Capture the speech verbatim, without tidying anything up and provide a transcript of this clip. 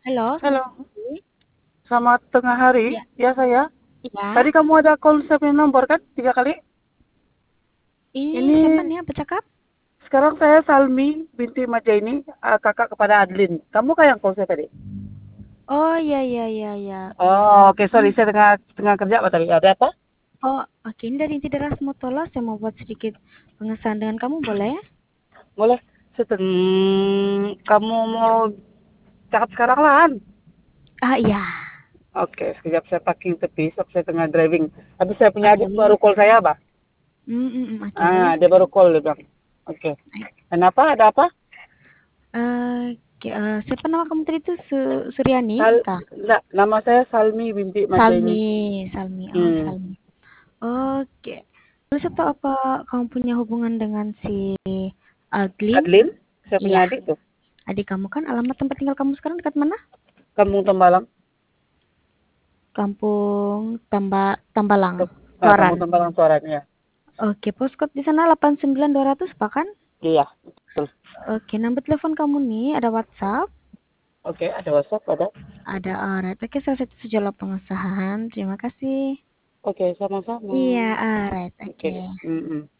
Halo, Halo, selamat pagi. selamat tengah hari. Iya. Ya saya. Iya. Tadi kamu ada call saya punya nomor kan? Tiga kali. Ini siapa Ini nih yang bercakap? sekarang saya Salmi binti Majaini, eh, kakak kepada Adlin. Kamu kayak yang call saya tadi? Oh iya iya iya iya. Oh, oke, sorry. Ini Saya tengah tengah kerja apa tadi? Ada apa? oh oke ini dari Inti Deras Motola saya mau buat sedikit pengesahan dengan kamu boleh? Boleh. Seteng kamu mau cakap sekarang lah, An? Ah iya. Oke, sekejap saya parking tepi, sebab saya tengah driving. Habis saya punya adik Oke. baru call saya, Bah. Hmm, hmm, hmm, oke. Ah, dia baru call, dia bilang. Oke. Kenapa? Ada apa? Eh, oke, eh, siapa nama kamu tadi itu Su Suryani Sal, kah? enggak, nama saya Salmi binti Majaini. Salmi, Salmi. Oh, Hmm. Salmi. Oke. Terus atau apa kamu punya hubungan dengan si Aglin? Adlin, saya punya Iya, adik tuh. adik kamu kan. Alamat tempat tinggal kamu sekarang dekat mana? Kampung Tembalang. Kampung Tamba Tambalang, Nah, Suaran. Kampung Tembalang suaranya. Oke, postcode di sana delapan sembilan dua ratus Pak kan? Iya, betul. Oke, nomor telepon kamu nih ada WhatsApp, Oke, ada WhatsApp, ada. ada alright. Oke, saya itu sejauh pengesahan. Terima kasih. Oke, sama-sama. Iya, alright. Oke. Oke. Mm-mm.